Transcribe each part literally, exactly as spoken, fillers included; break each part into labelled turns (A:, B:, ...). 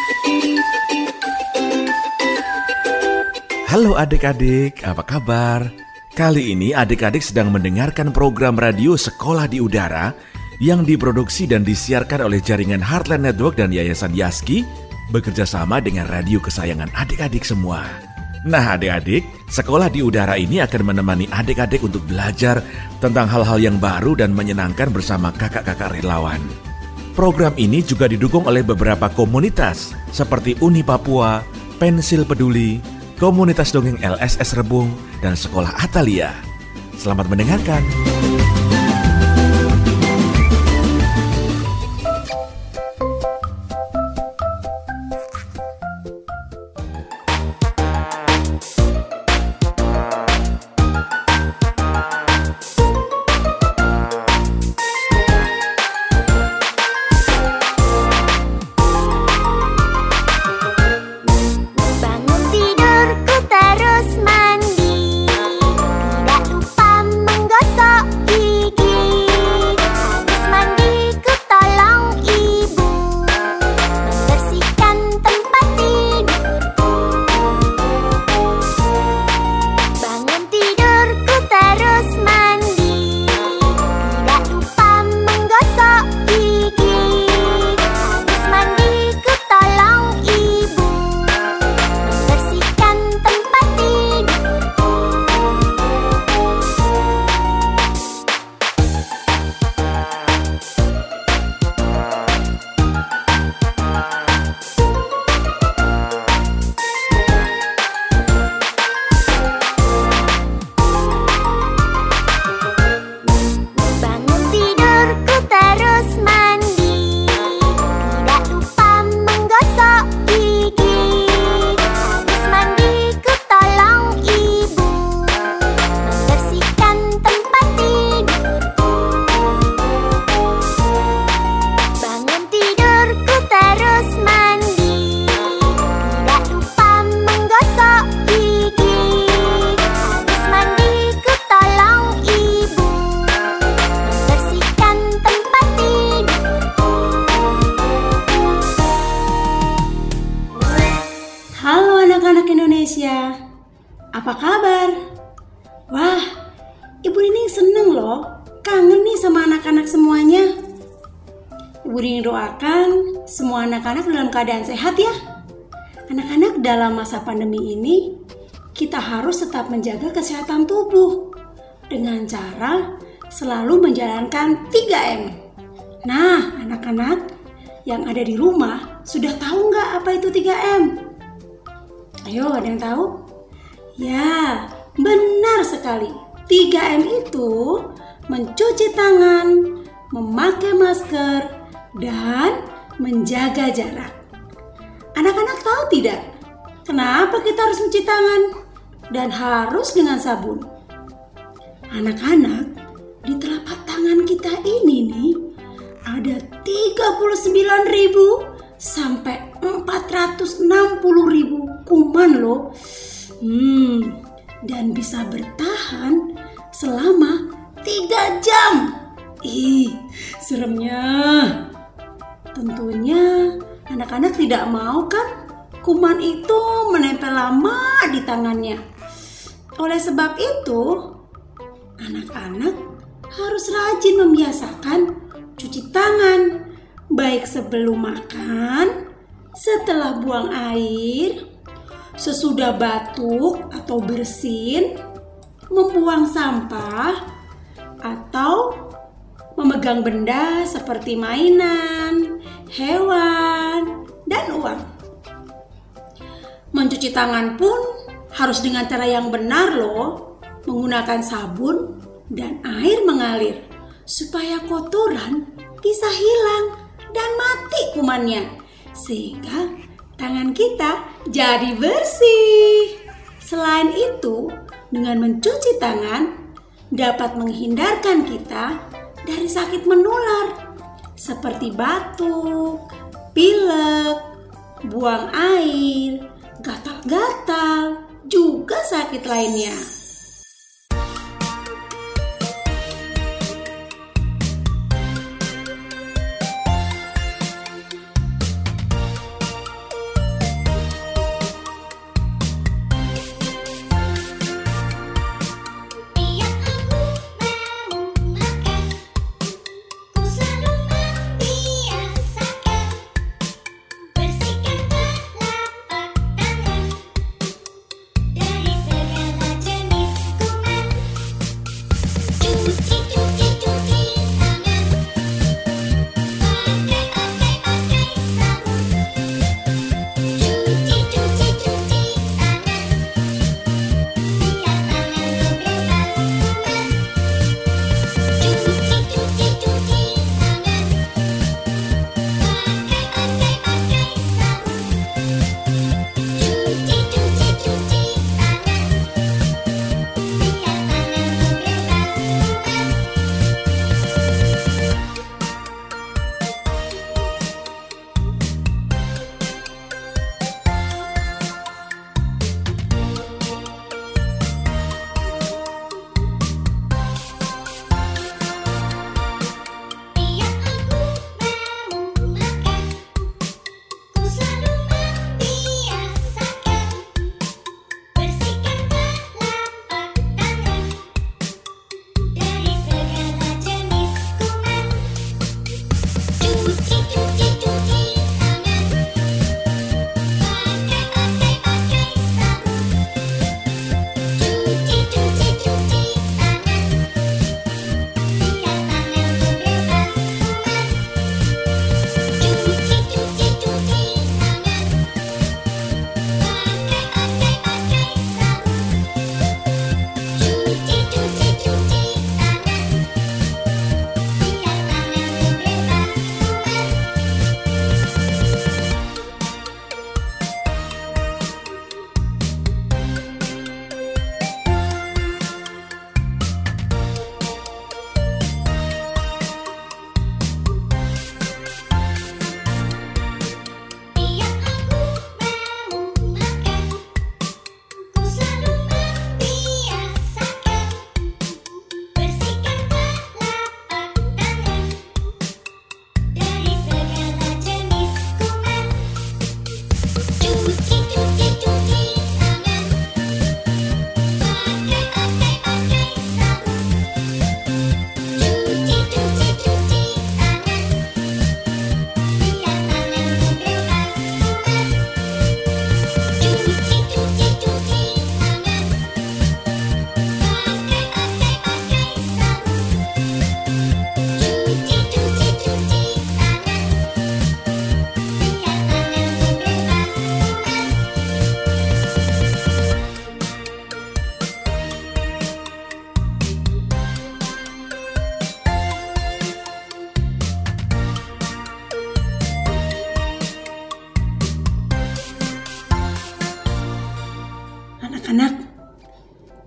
A: Halo adik-adik, apa kabar? Kali ini adik-adik sedang mendengarkan program radio Sekolah di Udara yang diproduksi dan disiarkan oleh jaringan Heartland Network dan Yayasan Yaski bekerja sama dengan radio kesayangan adik-adik semua. Nah adik-adik, Sekolah di Udara ini akan menemani adik-adik untuk belajar tentang hal-hal yang baru dan menyenangkan bersama kakak-kakak relawan. Program ini juga didukung oleh beberapa komunitas seperti Uni Papua, Pensil Peduli, Komunitas Dongeng L S S Rebung, dan Sekolah Atalia. Selamat mendengarkan.
B: Apa kabar? Wah, Ibu Nining seneng loh, kangen nih sama anak-anak semuanya. Ibu Nining doakan semua anak-anak dalam keadaan sehat ya. Anak-anak dalam masa pandemi ini, kita harus tetap menjaga kesehatan tubuh dengan cara selalu menjalankan tiga M. Nah, anak-anak yang ada di rumah sudah tahu nggak apa itu tiga M? Ayo, ada yang tahu? Ya, benar sekali. tiga M itu mencuci tangan, memakai masker, dan menjaga jarak. Anak-anak tahu tidak? Kenapa kita harus mencuci tangan? Dan harus dengan sabun. Anak-anak, di telapak tangan kita ini nih, ada tiga puluh sembilan ribu sampai empat ratus enam puluh ribu kuman loh. Hmm, dan bisa bertahan selama tiga jam. Ih, seremnya. Tentunya anak-anak tidak mau kan kuman itu menempel lama di tangannya. Oleh sebab itu, anak-anak harus rajin membiasakan cuci tangan, baik sebelum makan, setelah buang air, sesudah batuk atau bersin, membuang sampah, atau memegang benda seperti mainan, hewan, dan uang. Mencuci tangan pun harus dengan cara yang benar loh, menggunakan sabun dan air mengalir, supaya kotoran bisa hilang dan mati kumannya, sehingga tangan kita jadi bersih. Selain itu, dengan mencuci tangan dapat menghindarkan kita dari sakit menular seperti batuk, pilek, buang air, gatal-gatal, juga sakit lainnya.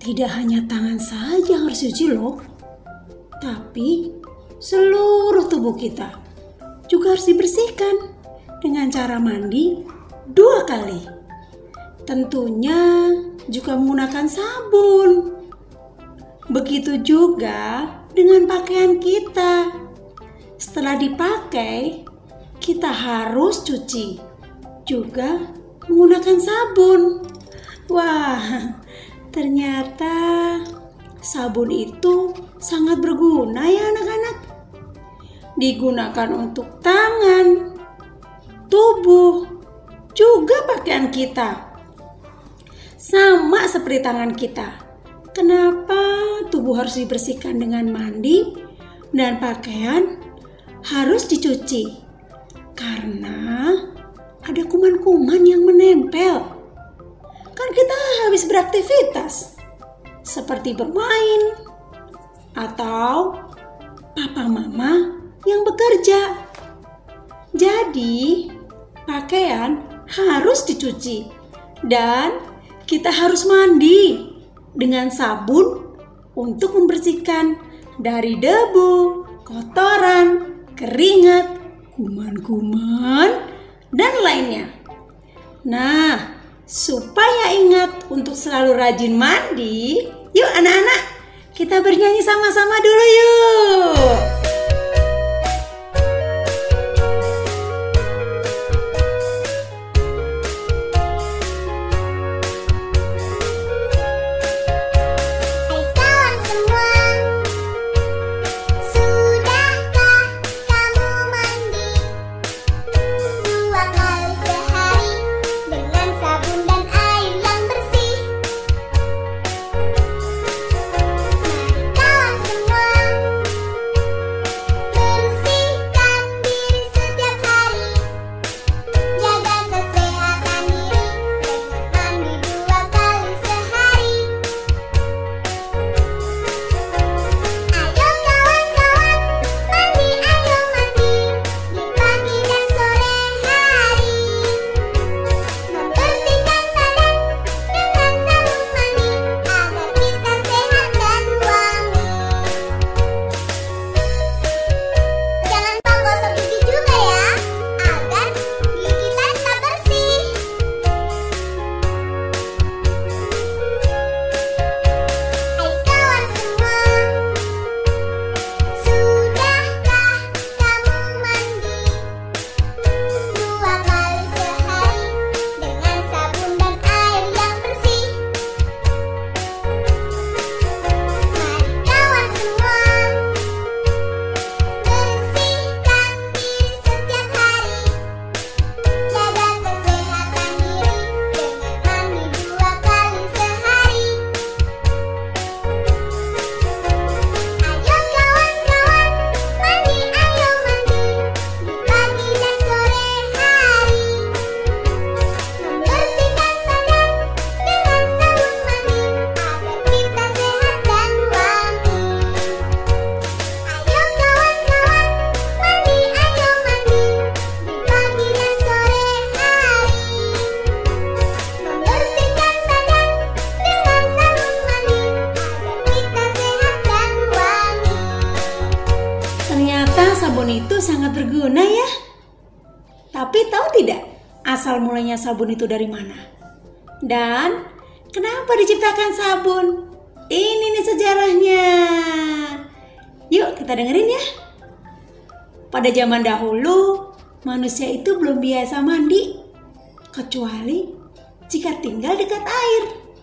B: Tidak hanya tangan saja yang harus dicuci loh, tapi seluruh tubuh kita juga harus dibersihkan dengan cara mandi dua kali. Tentunya juga menggunakan sabun. Begitu juga dengan pakaian kita. Setelah dipakai, kita harus cuci, juga menggunakan sabun. Wah, ternyata sabun itu sangat berguna ya anak-anak. Digunakan untuk tangan, tubuh, juga pakaian kita. Sama seperti tangan kita. Kenapa tubuh harus dibersihkan dengan mandi dan pakaian harus dicuci? Karena ada kuman-kuman yang menempel. Kan kita habis beraktivitas seperti bermain atau papa mama yang bekerja. Jadi pakaian harus dicuci dan kita harus mandi dengan sabun untuk membersihkan dari debu, kotoran, keringat, kuman-kuman, dan lainnya. Nah, supaya ingat untuk selalu rajin mandi, yuk anak-anak, kita bernyanyi sama-sama dulu yuk. Sabun itu sangat berguna ya. Tapi tahu tidak asal mulanya sabun itu dari mana? Dan kenapa diciptakan sabun? Ini nih sejarahnya. Yuk kita dengerin ya. Pada zaman dahulu manusia itu belum biasa mandi, kecuali jika tinggal dekat air.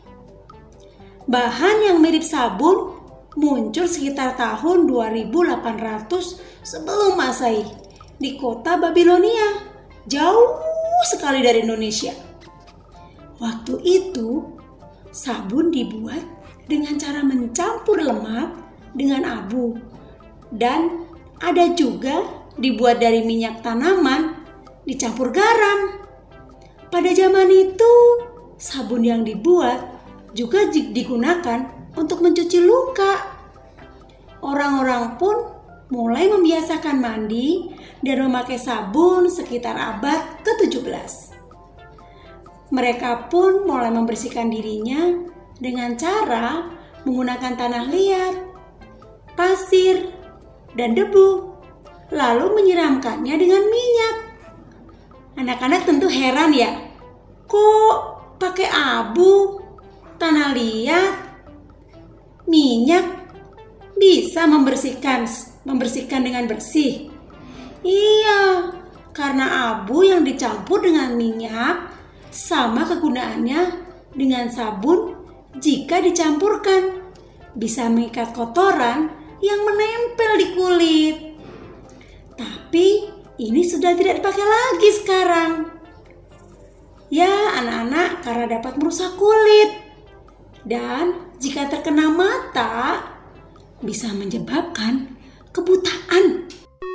B: Bahan yang mirip sabun muncul sekitar tahun dua ribu delapan ratus sebelum Masehi di kota Babilonia, jauh sekali dari Indonesia. Waktu itu sabun dibuat dengan cara mencampur lemak dengan abu, dan ada juga dibuat dari minyak tanaman dicampur garam. Pada zaman itu sabun yang dibuat juga digunakan untuk mencuci luka. Orang-orang pun mulai membiasakan mandi dan memakai sabun sekitar abad ke tujuh belas. Mereka pun mulai membersihkan dirinya dengan cara menggunakan tanah liat, pasir, dan debu, lalu menyiramkannya dengan minyak. Anak-anak tentu heran ya, kok pakai abu, tanah liat, minyak bisa membersihkan membersihkan dengan bersih? Iya, karena abu yang dicampur dengan minyak sama kegunaannya dengan sabun jika dicampurkan. Bisa mengikat kotoran yang menempel di kulit. Tapi ini sudah tidak dipakai lagi sekarang. Ya anak-anak, karena dapat merusak kulit. Dan jika terkena mata, bisa menyebabkan kebutaan.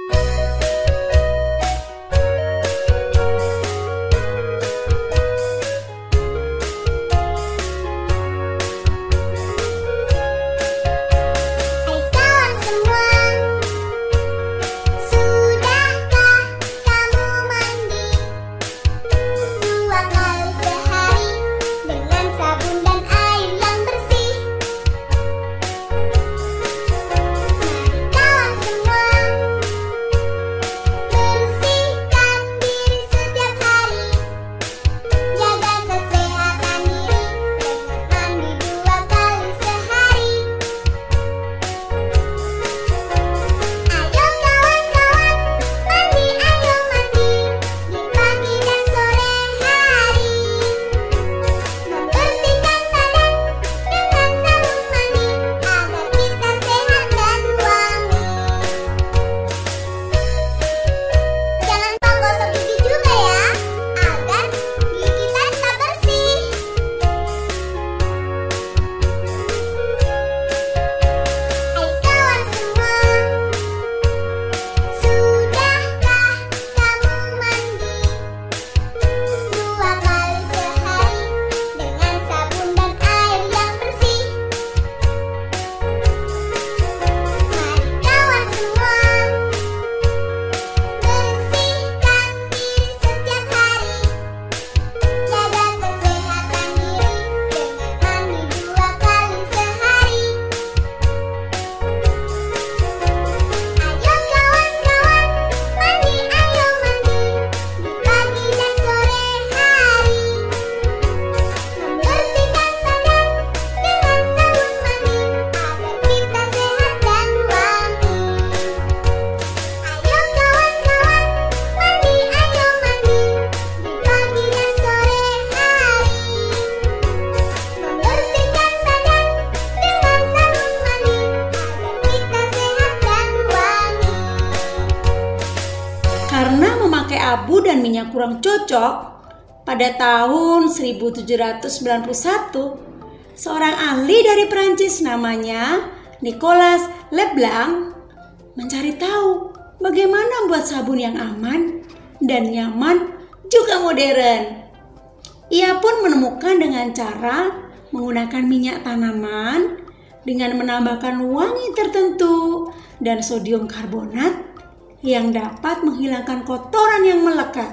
B: Abu dan minyak kurang cocok, pada tahun seribu tujuh ratus sembilan puluh satu, seorang ahli dari Prancis namanya Nicolas Leblanc mencari tahu bagaimana membuat sabun yang aman dan nyaman juga modern. Ia pun menemukan dengan cara menggunakan minyak tanaman dengan menambahkan wangi tertentu dan sodium karbonat yang dapat menghilangkan kotoran yang melekat.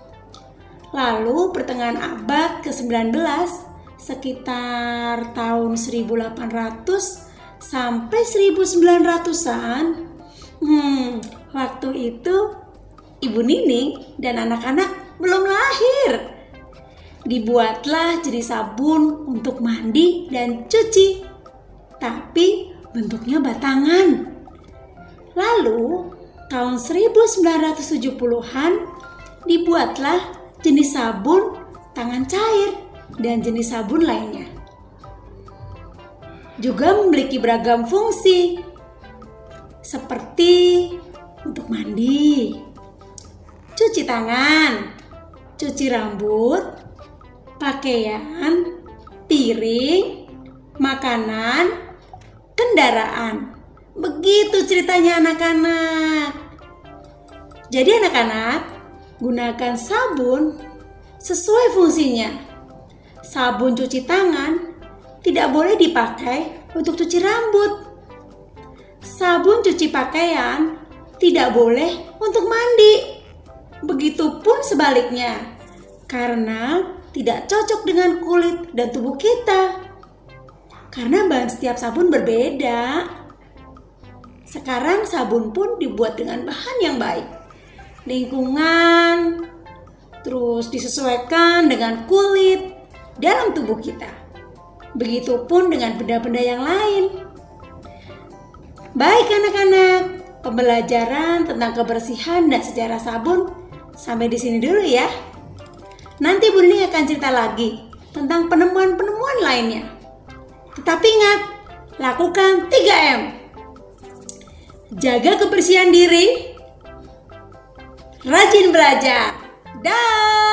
B: Lalu pertengahan abad ke sembilan belas, sekitar tahun seribu delapan ratus sampai seribu sembilan ratusan, hmm, waktu itu Ibu Nining dan anak-anak belum lahir. Dibuatlah jenis sabun untuk mandi dan cuci, tapi bentuknya batangan. Lalu tahun seribu sembilan ratus tujuh puluhan dibuatlah jenis sabun tangan cair dan jenis sabun lainnya. Juga memiliki beragam fungsi seperti untuk mandi, cuci tangan, cuci rambut, pakaian, piring, makanan, kendaraan. Begitu ceritanya anak-anak. Jadi anak-anak, gunakan sabun sesuai fungsinya. Sabun cuci tangan tidak boleh dipakai untuk cuci rambut. Sabun cuci pakaian tidak boleh untuk mandi. Begitupun sebaliknya, karena tidak cocok dengan kulit dan tubuh kita. karena bahan setiap sabun berbeda. Sekarang sabun pun dibuat dengan bahan yang baik, lingkungan, terus disesuaikan dengan kulit dalam tubuh kita. Begitupun dengan benda-benda yang lain. Baik anak-anak, pembelajaran tentang kebersihan dan sejarah sabun sampai di sini dulu ya. Nanti Bu Nining akan cerita lagi tentang penemuan-penemuan lainnya. Tetapi ingat, lakukan tiga M. Jaga kebersihan diri, rajin belajar. Dah.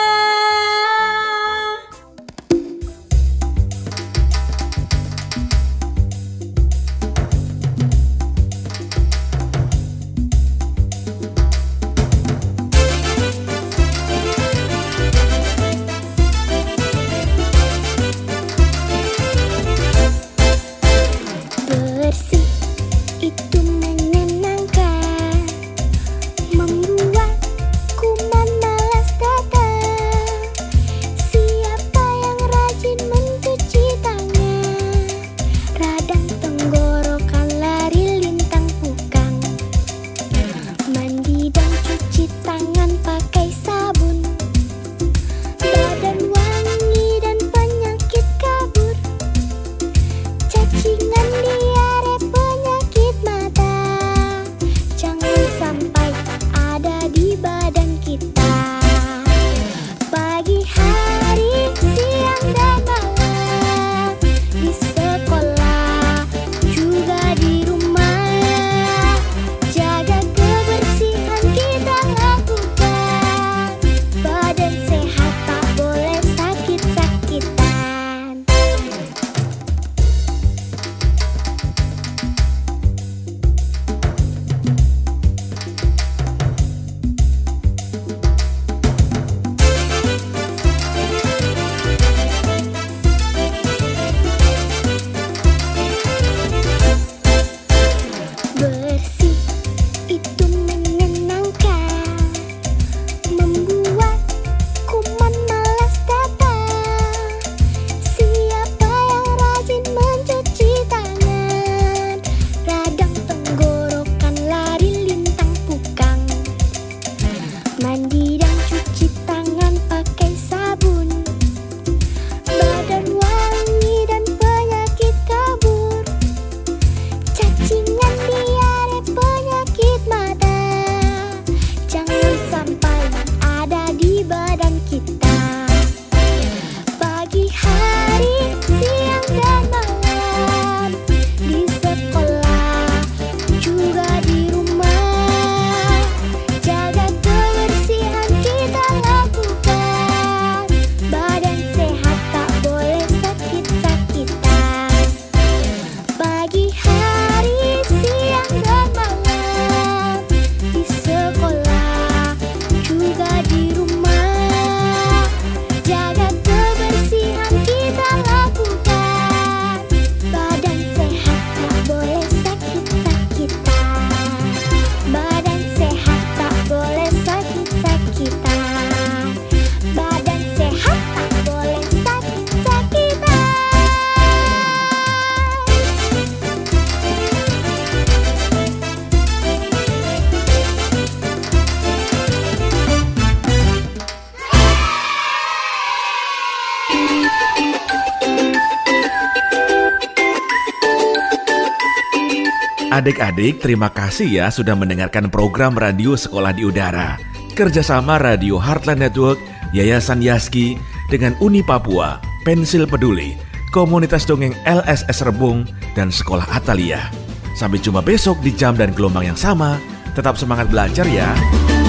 A: Adik-adik, terima kasih ya sudah mendengarkan program Radio Sekolah di Udara. Kerjasama Radio Heartland Network, Yayasan Yaski, dengan Uni Papua, Pensil Peduli, Komunitas Dongeng L S S Rebung, dan Sekolah Atalia. Sampai jumpa besok di jam dan gelombang yang sama. Tetap semangat belajar ya.